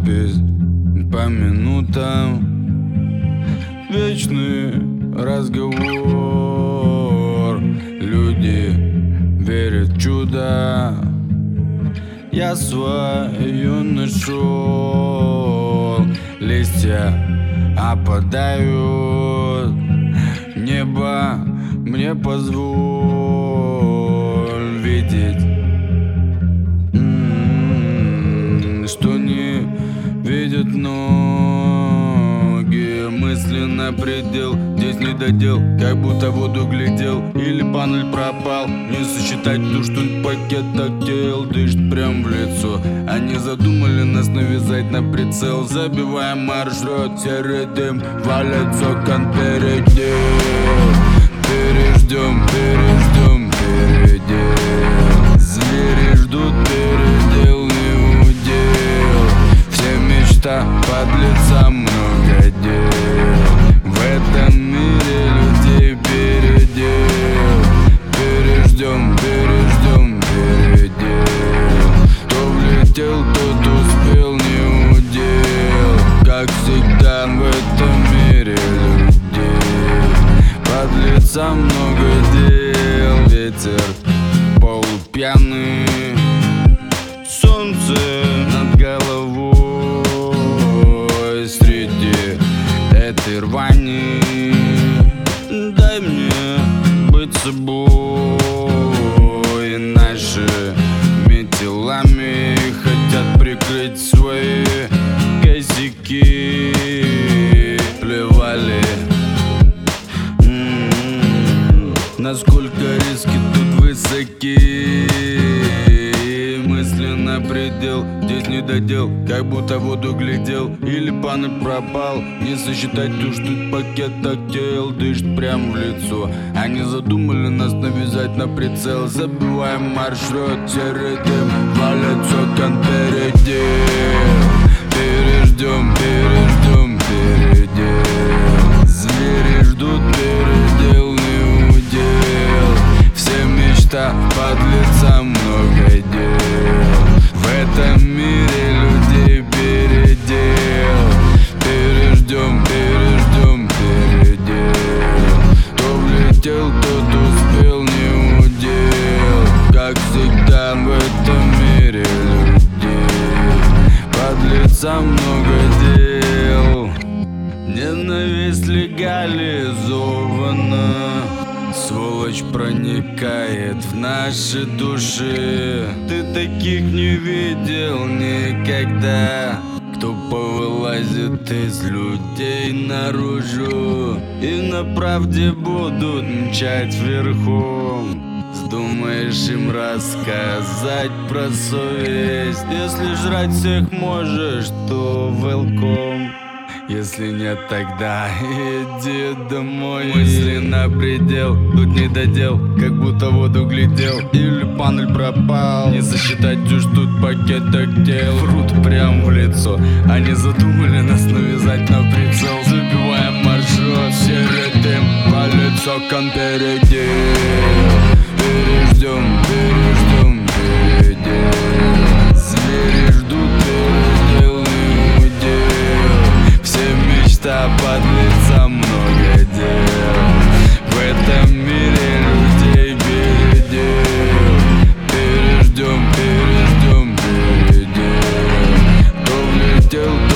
запись по минутам, вечный разговор. Люди верят в чудо, я свою нашел. Листья опадают, небо мне позволь видеть, что не видят ноги. Мысли на предел, здесь не додел, как будто воду глядел. Или панель пропал, не сосчитать ту, что пакет так тел. Дышит прям в лицо, они задумали нас навязать на прицел. Забиваем маршрут, серый дым валит с окон впереди. Переждем, переждем, передел. Звери ждут передел, не удел. Все мечта подлеца, много дел. В этом мире людей передел. Переждем, переждем, передел. Кто влетел, тот успел, не удел. Как всегда в этом мире людей подлеца, много дел. Ветер полупьяный, солнце над головой. Среди этой рвани дай мне быть собой. Нашими телами хотят прикрыть свои косяки. Плевали, насколько риски тут высоки. Мысли на предел, здесь не додел, как будто воду глядел. Или панель пропал, не сосчитать ту, что пакет так тел. Дышит прям в лицо, они задумали нас навязать на прицел. Забиваем маршрут, серый дым валит с окон впереди. Переждем, переждем, передел. Звери ждут передел, не удел. Все мечта подлеца, много дел. В этом мире людей передел. Переждем, переждем, передел. Кто влетел, тот успел, не удел. Как всегда в этом мире людей подлеца, много дел. Ненависть легализована, сволочь проникает в наши души. Ты таких не видел никогда, кто повылазит из людей наружу и на правде будут мчать верхом. Вздумаешь им рассказать про совесть? Если жрать всех можешь, то welcome. Если нет, тогда иди домой. Мысли на предел, тут не додел, как будто воду глядел. Или панель пропал, не засчитать уж тут пакет так тел. Врут прям в лицо, они задумали нас навязать на прицел. Забиваем маршрут, серый дым валит с окон впереди. Переждем, переждем, передел. Звери ждут передел, не удел. Все мечта подлеца, много дел. В этом мире людей передел. Переждем, переждем, передел. Кто влетел,